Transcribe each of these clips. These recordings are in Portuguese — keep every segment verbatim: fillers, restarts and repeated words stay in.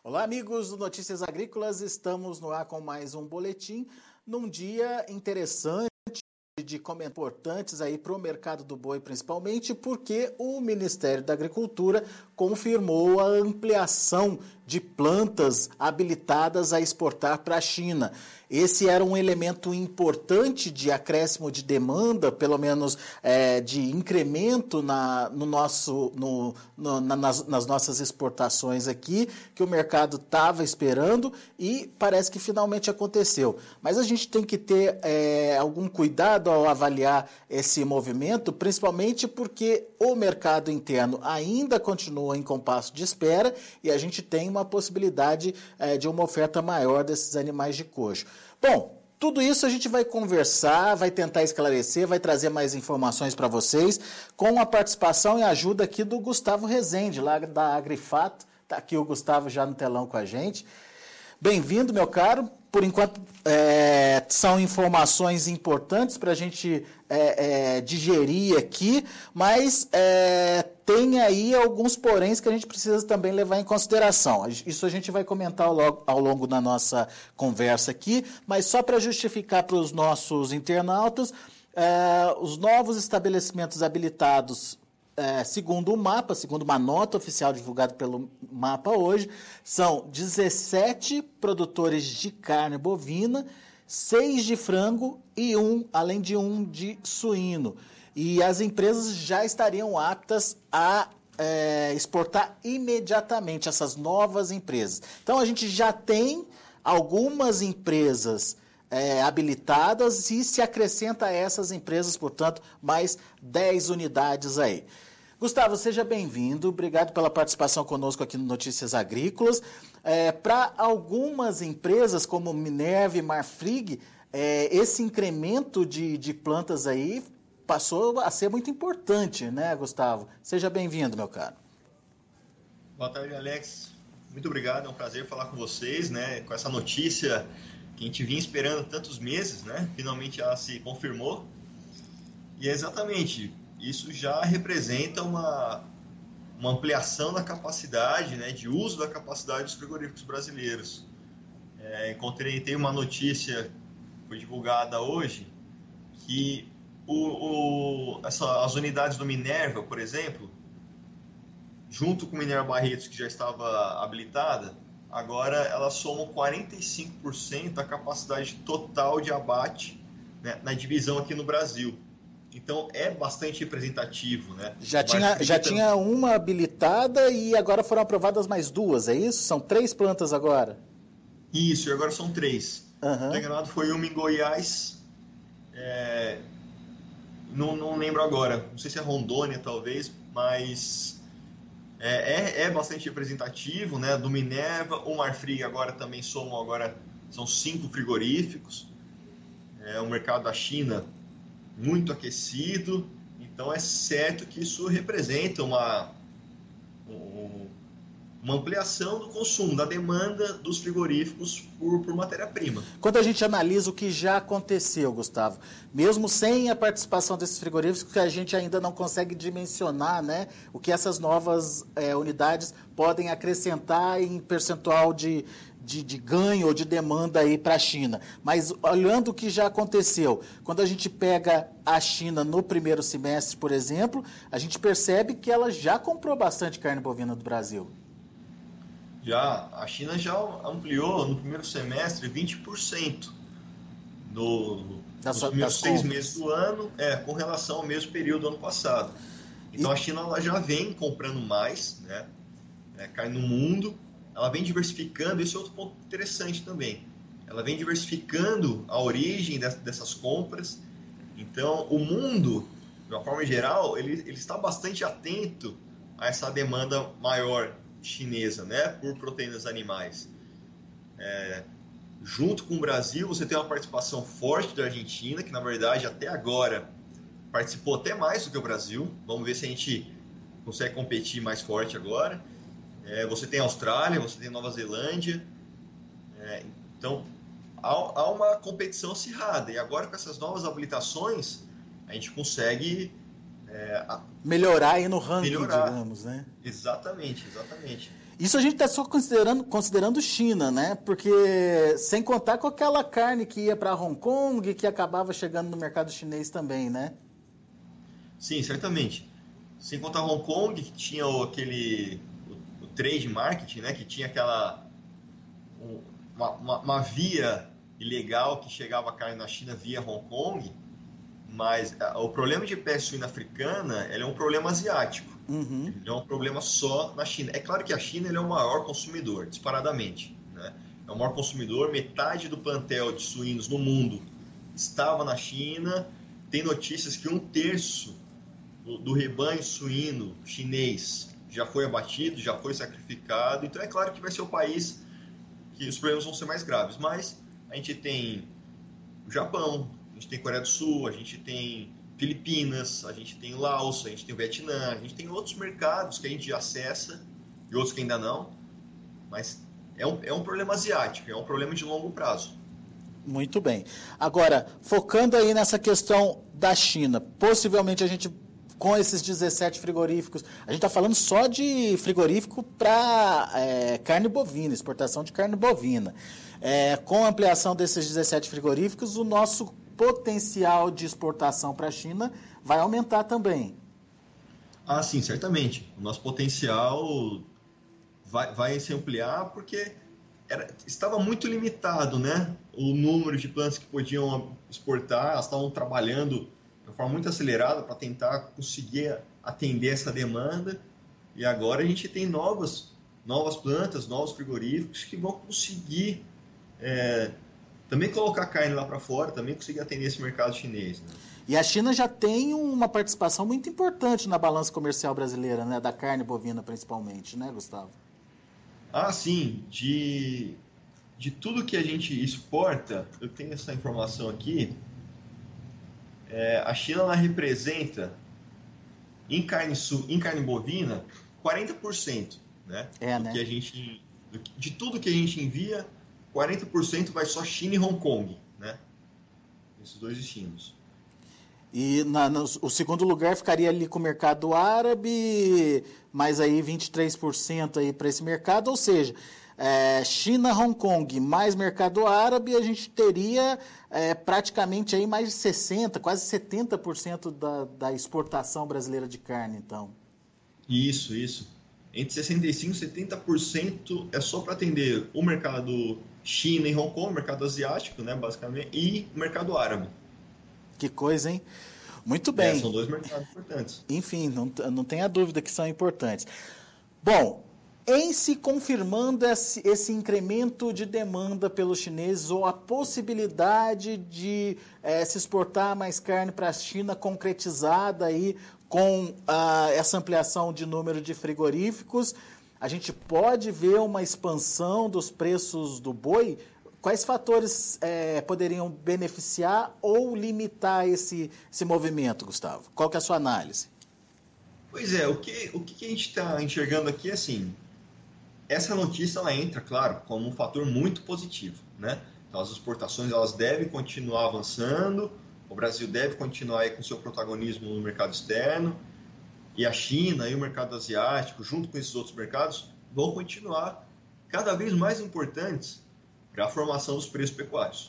Olá, amigos do Notícias Agrícolas, estamos no ar com mais um boletim, num dia interessante, de comentários importantes aí para o mercado do boi, principalmente porque o Ministério da Agricultura confirmou a ampliação de plantas habilitadas a exportar para a China. Esse era um elemento importante de acréscimo de demanda, pelo menos é, de incremento na, no nosso, no, no, na, nas, nas nossas exportações aqui, que o mercado estava esperando e parece que finalmente aconteceu. Mas a gente tem que ter é, algum cuidado ao avaliar esse movimento, principalmente porque o mercado interno ainda continua em compasso de espera e a gente tem uma possibilidade é, de uma oferta maior desses animais de coxo. Bom, tudo isso a gente vai conversar, vai tentar esclarecer, vai trazer mais informações para vocês, com a participação e ajuda aqui do Gustavo Rezende, lá da Agrifato. Está aqui o Gustavo já no telão com a gente. Bem-vindo, meu caro. Por enquanto, é, são informações importantes para a gente é, é, digerir aqui, mas é, tem aí alguns poréns que a gente precisa também levar em consideração. Isso a gente vai comentar ao, ao longo da nossa conversa aqui, mas só para justificar para os nossos internautas, é, os novos estabelecimentos habilitados, É, segundo o MAPA, segundo uma nota oficial divulgada pelo MAPA hoje, são dezessete produtores de carne bovina, seis de frango e um, além de um de suíno. E as empresas já estariam aptas a é, exportar imediatamente, essas novas empresas. Então, a gente já tem algumas empresas É, habilitadas e se acrescenta a essas empresas, portanto, mais dez unidades aí. Gustavo, seja bem-vindo, obrigado pela participação conosco aqui no Notícias Agrícolas. É, para algumas empresas, como Minerva e Marfrig, é, esse incremento de, de plantas aí passou a ser muito importante, né, Gustavo? Seja bem-vindo, meu caro. Boa tarde, Alex. Muito obrigado, é um prazer falar com vocês, né, com essa notícia que a gente vinha esperando tantos meses, né? Finalmente ela se confirmou. E é exatamente, isso já representa uma, uma ampliação da capacidade, né, de uso da capacidade dos frigoríficos brasileiros. É, encontrei, tem uma notícia que foi divulgada hoje, que o, o, essa, as unidades do Minerva, por exemplo, junto com o Minerva Barretos, que já estava habilitada, agora elas somam quarenta e cinco por cento da capacidade total de abate, né, na divisão aqui no Brasil. Então é bastante representativo, né? Já, tinha, já tinha uma habilitada e agora foram aprovadas mais duas, é isso? São três plantas agora? Isso, e agora são três. Uhum. Não enganado, foi uma em Goiás, é, não, não lembro agora, não sei se é Rondônia talvez, mas É, é, é bastante representativo, né? Do Minerva, o Marfrig agora também somam, agora são cinco frigoríficos. É um mercado da China muito aquecido, então é certo que isso representa uma, uma ampliação do consumo, da demanda dos frigoríficos por, por matéria-prima. Quando a gente analisa o que já aconteceu, Gustavo, mesmo sem a participação desses frigoríficos, que a gente ainda não consegue dimensionar, né, o que essas novas é, unidades podem acrescentar em percentual de, de, de ganho ou de demanda aí para a China. Mas olhando o que já aconteceu, quando a gente pega a China no primeiro semestre, por exemplo, a gente percebe que ela já comprou bastante carne bovina do Brasil. Já, a China já ampliou no primeiro semestre vinte por cento no, da nos sua, primeiros seis meses do ano, é, com relação ao mesmo período do ano passado. Então e... a China ela já vem comprando mais, né, é, carne no mundo, ela vem diversificando, esse é outro ponto interessante também. Ela vem diversificando a origem dessas, dessas compras. Então o mundo, de uma forma geral, ele, ele está bastante atento a essa demanda maior chinesa, né, por proteínas animais. É, junto com o Brasil, você tem uma participação forte da Argentina, que na verdade até agora participou até mais do que o Brasil. Vamos ver se a gente consegue competir mais forte agora. É, você tem a Austrália, você tem a Nova Zelândia. É, então há, há uma competição acirrada. E agora com essas novas habilitações, a gente consegue É, melhorar aí no ranking, melhorar. digamos, né? Exatamente, exatamente. Isso a gente está só considerando, considerando China, né? Porque sem contar com aquela carne que ia para Hong Kong e que acabava chegando no mercado chinês também, né? Sim, certamente. Sem contar Hong Kong, que tinha o, aquele o, o trade marketing, né? Que tinha aquela um, uma, uma, uma via ilegal que chegava a carne na China via Hong Kong. Mas a, o problema de peste suína africana, ele é um problema asiático. Uhum. Ele é um problema só na China. É claro que a China ele é o maior consumidor, disparadamente, né? É o maior consumidor, metade do plantel de suínos no mundo estava na China. Tem notícias que um terço do, do rebanho suíno chinês já foi abatido, já foi sacrificado. Então é claro que vai ser o país que os problemas vão ser mais graves. Mas a gente tem o Japão, a gente tem Coreia do Sul, a gente tem Filipinas, a gente tem Laos, a gente tem o Vietnã, a gente tem outros mercados que a gente acessa e outros que ainda não, mas é um, é um problema asiático, é um problema de longo prazo. Muito bem. Agora, focando aí nessa questão da China, possivelmente a gente, com esses dezessete frigoríficos, a gente está falando só de frigorífico para é, carne bovina, exportação de carne bovina. É, com a ampliação desses dezessete frigoríficos, o nosso potencial de exportação para a China vai aumentar também. Ah, sim, certamente. O nosso potencial vai, vai se ampliar porque era, estava muito limitado, né? O número de plantas que podiam exportar, elas estavam trabalhando de uma forma muito acelerada para tentar conseguir atender essa demanda. E agora a gente tem novas, novas plantas, novos frigoríficos que vão conseguir é, também colocar carne lá para fora, também conseguir atender esse mercado chinês. Né? E a China já tem uma participação muito importante na balança comercial brasileira, né? Da carne bovina principalmente, né, Gustavo? Ah, sim. De, de tudo que a gente exporta, eu tenho essa informação aqui, é, a China ela representa em carne, em carne bovina quarenta por cento, né? É, do né? que a gente, de tudo que a gente envia, quarenta por cento vai só China e Hong Kong, né? Esses dois destinos. E na, no, o segundo lugar ficaria ali com o mercado árabe, mais aí vinte e três por cento aí para esse mercado, ou seja, é, China, Hong Kong mais mercado árabe, a gente teria é, praticamente aí mais de sessenta por cento, quase setenta por cento da, da exportação brasileira de carne, então. Isso, isso. Entre sessenta e cinco por cento e setenta por cento é só para atender o mercado China e Hong Kong, o mercado asiático, né, basicamente, e o mercado árabe. Que coisa, hein? Muito bem. É, são dois mercados importantes. Enfim, não, não tenha dúvida que são importantes. Bom, em se confirmando esse, esse incremento de demanda pelos chineses ou a possibilidade de é, se exportar mais carne para a China concretizada aí com ah, essa ampliação de número de frigoríficos, a gente pode ver uma expansão dos preços do boi. Quais fatores é, poderiam beneficiar ou limitar esse, esse movimento, Gustavo? Qual que é a sua análise? Pois é, o que, o que a gente está enxergando aqui é assim, essa notícia ela entra, claro, como um fator muito positivo, né? Então as exportações elas devem continuar avançando, o Brasil deve continuar aí com seu protagonismo no mercado externo, e a China e o mercado asiático, junto com esses outros mercados, vão continuar cada vez mais importantes para a formação dos preços pecuários.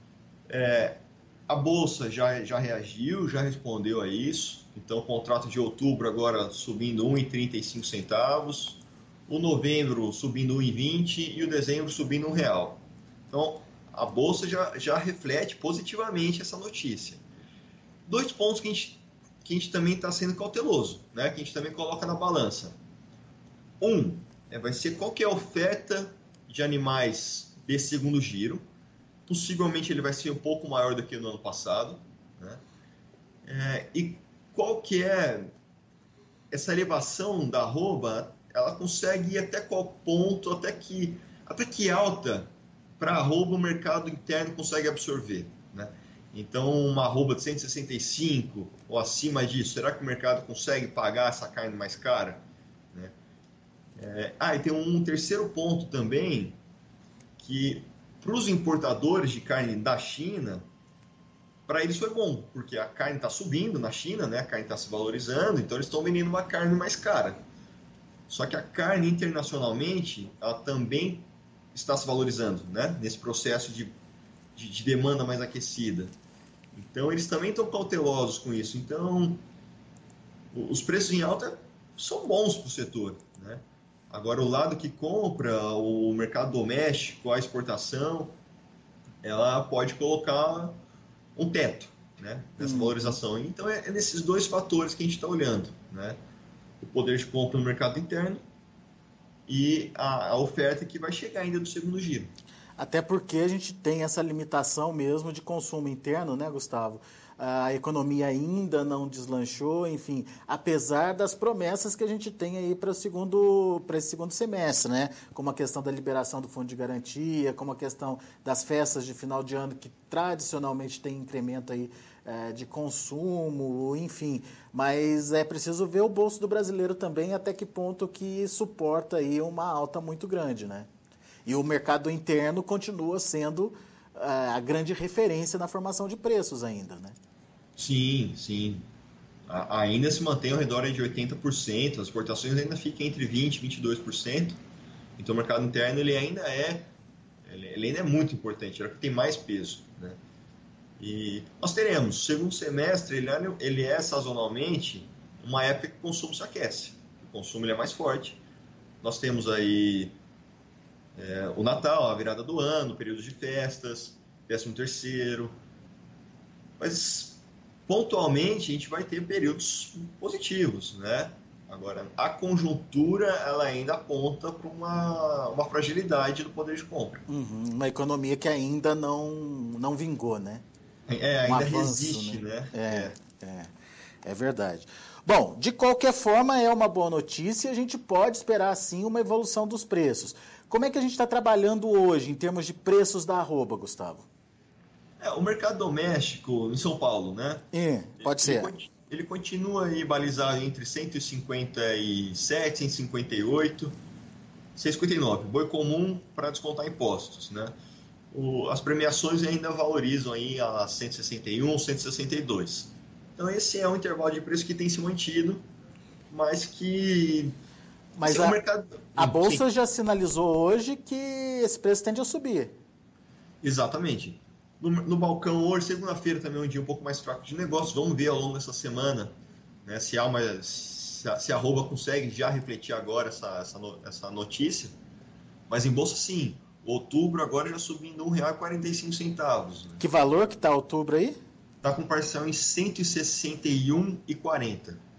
É, a Bolsa já, já reagiu, já respondeu a isso. Então, o contrato de outubro agora subindo um real e trinta e cinco centavos, o novembro subindo um real e vinte e o dezembro subindo um real. Então, a Bolsa já, já reflete positivamente essa notícia. Dois pontos que a gente, que a gente também está sendo cauteloso, né? Que a gente também coloca na balança. Um, é, vai ser qual que é a oferta de animais desse segundo giro. Possivelmente ele vai ser um pouco maior do que no ano passado, né? É, e qual que é essa elevação da arroba, ela consegue ir até qual ponto, até que, até que alta para a arroba o mercado interno consegue absorver, né? Então uma arroba de cento e sessenta e cinco ou acima disso, será que o mercado consegue pagar essa carne mais cara, né? É, ah, e tem um terceiro ponto também, que para os importadores de carne da China, para eles foi bom, porque a carne está subindo na China, né? A carne está se valorizando, então eles estão vendendo uma carne mais cara. Só que a carne internacionalmente, ela também está se valorizando, né? Nesse processo de, de, de demanda mais aquecida. Então, eles também estão cautelosos com isso. Então, os preços em alta são bons para o setor, né? Agora, o lado que compra, o mercado doméstico, a exportação, ela pode colocar um teto, né, nessa hum. valorização. Então, é, é nesses dois fatores que a gente está olhando, né? O poder de compra no mercado interno e a, a oferta que vai chegar ainda do segundo giro. Até porque a gente tem essa limitação mesmo de consumo interno, né, Gustavo? A economia ainda não deslanchou, enfim, apesar das promessas que a gente tem aí para o segundo, para esse segundo semestre, né? Como a questão da liberação do fundo de garantia, como a questão das festas de final de ano, que tradicionalmente tem incremento aí é, de consumo, enfim. Mas é preciso ver o bolso do brasileiro também, até que ponto que suporta aí uma alta muito grande, né? E o mercado interno continua sendo a grande referência na formação de preços ainda, né? Sim, sim. A, ainda se mantém ao redor de oitenta por cento, as exportações ainda ficam entre vinte por cento e vinte e dois por cento. Então o mercado interno ele ainda é, ele, ele ainda é muito importante, é o que tem mais peso, né? E nós teremos, o segundo semestre, ele, ele é sazonalmente uma época que o consumo se aquece. O consumo ele é mais forte. Nós temos aí É, o Natal, a virada do ano, períodos de festas, décimo terceiro. Mas, pontualmente, a gente vai ter períodos positivos, né? Agora, a conjuntura, ela ainda aponta para uma, uma fragilidade do poder de compra. Uhum, uma economia que ainda não, não vingou, né? É, ainda um avanço, resiste, né? né? É, é, é verdade. Bom, de qualquer forma, é uma boa notícia e a gente pode esperar, sim, uma evolução dos preços. Como é que a gente está trabalhando hoje em termos de preços da arroba, Gustavo? É, o mercado doméstico em São Paulo, né? É, pode ele, ser. Ele, ele continua aí balizado entre cento e cinquenta e sete, cento e cinquenta e oito, cento e cinquenta e nove, boi comum para descontar impostos, né? O, as premiações ainda valorizam aí a cento e sessenta e um, cento e sessenta e dois. Então esse é um intervalo de preço que tem se mantido, mas que... Mas assim, a, o mercado... a Bolsa Sim. já sinalizou hoje que esse preço tende a subir. Exatamente. No, no balcão hoje, segunda-feira também é um dia um pouco mais fraco de negócio. Vamos ver ao longo dessa semana, né, se, há uma, se, a, se a arroba consegue já refletir agora essa, essa, essa notícia. Mas em Bolsa sim. Outubro agora já subindo um real e quarenta e cinco centavos. Né? Que valor que está outubro aí? Está com parcial em cento e sessenta e um reais e quarenta centavos.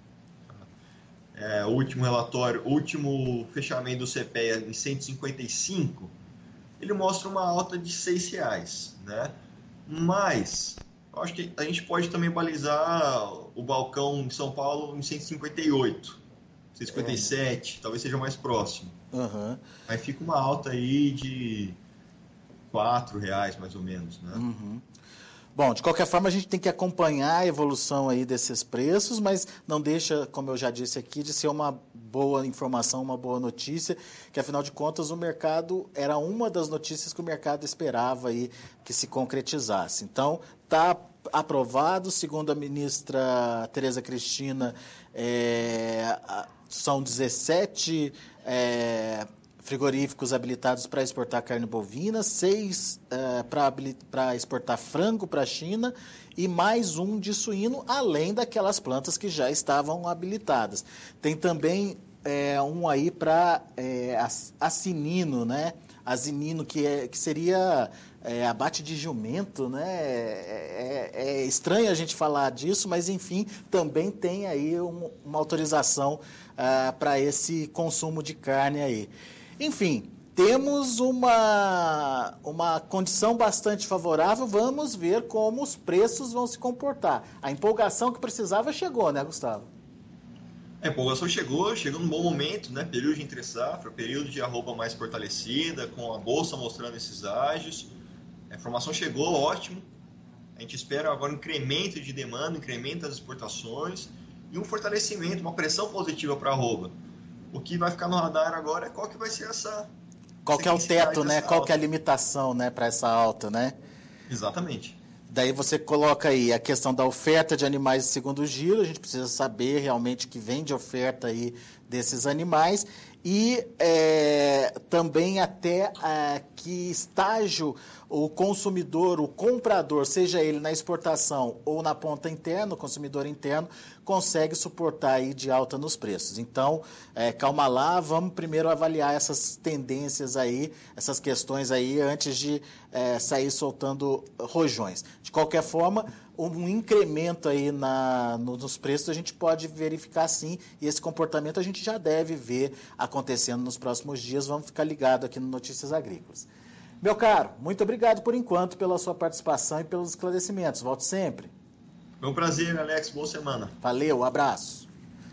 É, o último relatório, o último fechamento do C P E A em cento e cinquenta e cinco, ele mostra uma alta de seis reais, né? Mas eu acho que a gente pode também balizar o balcão em São Paulo em cento e cinquenta e oito, cento e cinquenta e sete, é. Talvez seja mais próximo. Uhum. Aí fica uma alta aí de quatro reais mais ou menos, né? Uhum. Bom, de qualquer forma, a gente tem que acompanhar a evolução aí desses preços, mas não deixa, como eu já disse aqui, de ser uma boa informação, uma boa notícia, que afinal de contas o mercado era uma das notícias que o mercado esperava aí que se concretizasse. Então, está aprovado, segundo a ministra Tereza Cristina, é, são dezessete... É, frigoríficos habilitados para exportar carne bovina, seis uh, para exportar frango para a China e mais um de suíno, além daquelas plantas que já estavam habilitadas. Tem também é, um aí para é, asinino, né? Asinino, que, é, que seria é, abate de jumento, né? É, é, é estranho a gente falar disso, mas enfim, também tem aí um, uma autorização uh, para esse consumo de carne aí. Enfim, temos uma, uma condição bastante favorável, vamos ver como os preços vão se comportar. A empolgação que precisava chegou, né, Gustavo? A empolgação chegou, chegou num bom momento, né? Período de entre-safra, período de arroba mais fortalecida, com a bolsa mostrando esses ágios. A informação chegou, ótimo. A gente espera agora um incremento de demanda, um incremento das exportações e um fortalecimento, uma pressão positiva para a arroba. O que vai ficar no radar agora é qual que vai ser essa... Qual que é o teto, né? Qual que é a limitação, né, para essa alta, né? Exatamente. Daí você coloca aí a questão da oferta de animais de segundo giro, a gente precisa saber realmente que vem de oferta aí desses animais e é, também até é, que estágio o consumidor, o comprador, seja ele na exportação ou na ponta interna, o consumidor interno, consegue suportar aí de alta nos preços. Então, é, calma lá, vamos primeiro avaliar essas tendências aí, essas questões aí, antes de é, sair soltando rojões. De qualquer forma, um incremento aí na, nos preços a gente pode verificar sim, e esse comportamento a gente já deve ver acontecendo nos próximos dias. Vamos ficar ligado aqui no Notícias Agrícolas. Meu caro, muito obrigado por enquanto pela sua participação e pelos esclarecimentos. Volte sempre. Foi um prazer, Alex. Boa semana. Valeu, abraço.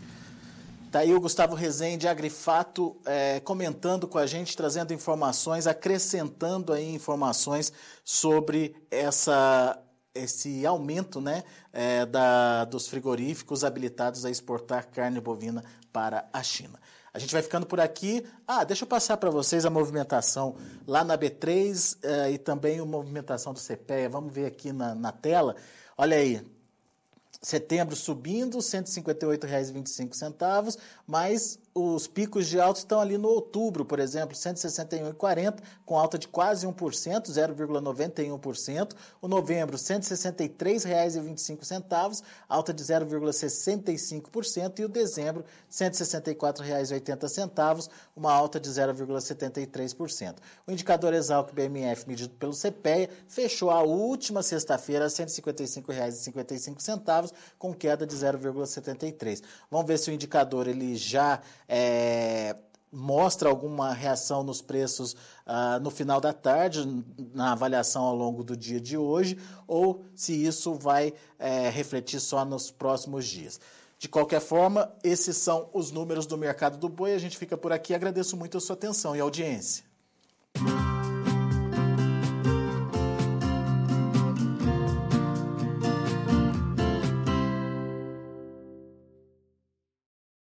Está aí o Gustavo Rezende, Agrifato, é, comentando com a gente, trazendo informações, acrescentando aí informações sobre essa, esse aumento, né, é, da, dos frigoríficos habilitados a exportar carne bovina para a China. A gente vai ficando por aqui. Ah, deixa eu passar para vocês a movimentação lá na B três eh, e também a movimentação do CEPEA. Vamos ver aqui na, na tela. Olha aí, setembro subindo, cento e cinquenta e oito reais e vinte e cinco centavos, mas os picos de alta estão ali no outubro, por exemplo, cento e sessenta e um reais e quarenta centavos, com alta de quase um por cento, zero vírgula noventa e um por cento. O novembro, cento e sessenta e três reais e vinte e cinco centavos, alta de zero vírgula sessenta e cinco por cento. E o dezembro, cento e sessenta e quatro reais e oitenta centavos, uma alta de zero vírgula setenta e três por cento. O indicador Exalc B M F, medido pelo CEPEA, fechou a última sexta-feira a cento e cinquenta e cinco reais e cinquenta e cinco centavos, com queda de zero vírgula setenta e três. Vamos ver se o indicador ele já é, mostra alguma reação nos preços ah, no final da tarde, na avaliação ao longo do dia de hoje, ou se isso vai é, refletir só nos próximos dias. De qualquer forma, esses são os números do mercado do boi. A gente fica por aqui. Agradeço muito a sua atenção e audiência.